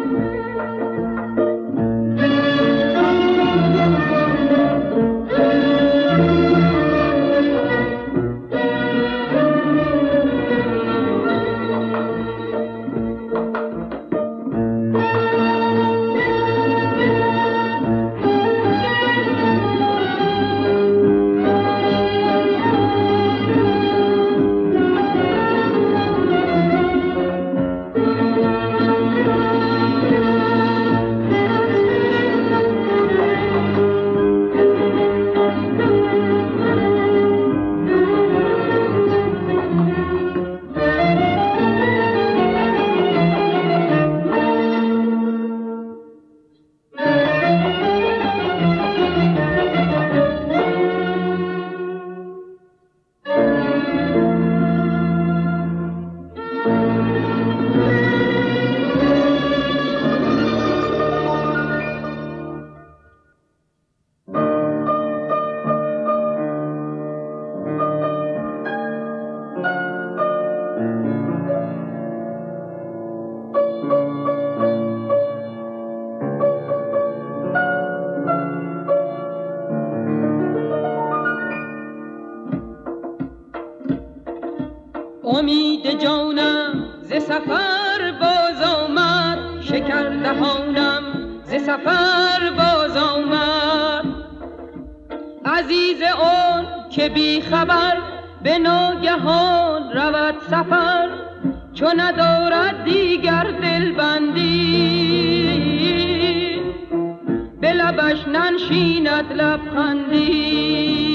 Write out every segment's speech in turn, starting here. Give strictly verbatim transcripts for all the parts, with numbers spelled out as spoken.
امید جانم ز سفر باز آمد، شکر دهانم ز سفر باز آمد. عزیز اون که بی خبر به ناگهان رود سفر، چو ندارد دیگر دلبندی به لبش ننشیند لبخندی.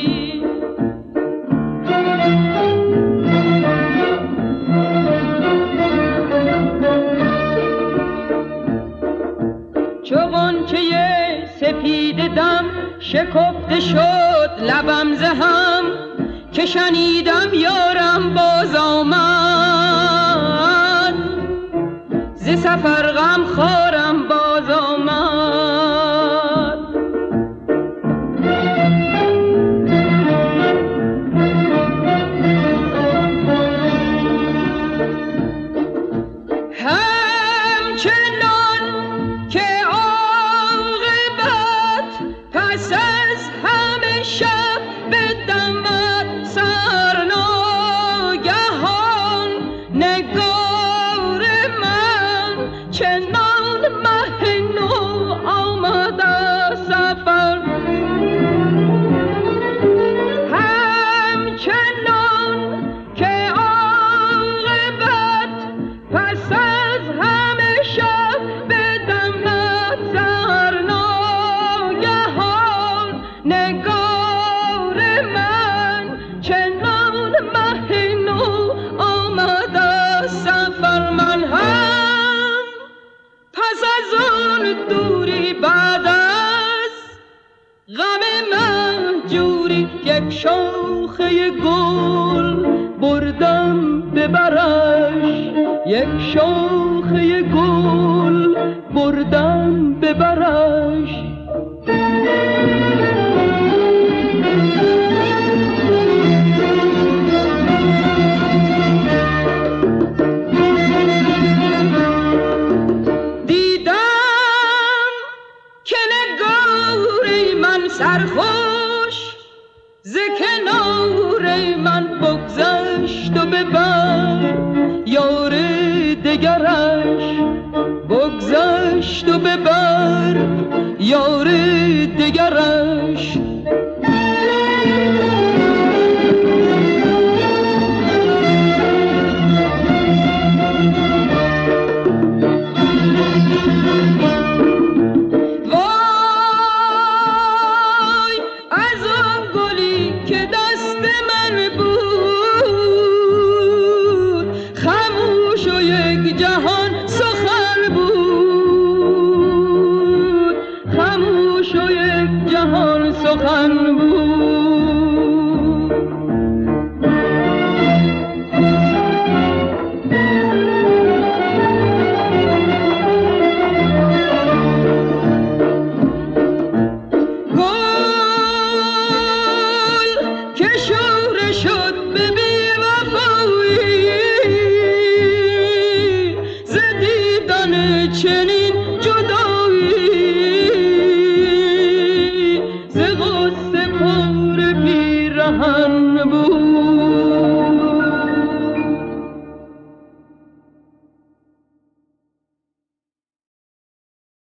چو غنچه سپید دم شکفته شد لبم ز هم، که شنیدم یارم باز آمد، ز سفر غم خارم باز آمد. همچنان که عاقبت پس از همه شب بدمد سرناگهان، نگار من چنان مه نو آمد از سفر. همچنان که عاقبت پس از همه شب بدمد سرناگهان، نگار من چنان مه نو آمد از سفر. من هم پس از اون دوری بعد از غم مهجوری، یک شاخه گل بردم به برش، یک شاخه گل بردم به برش. دیدم که نگار من سرخوش ز کنار من بگذشت و ببر یار دگرش، بگذشت و ببر یار دگرش. وای از آن گلی که دست من بود، خاموش و یک جهان سخن بود، خاموش و یک جهان سخن بود. چه شنیدی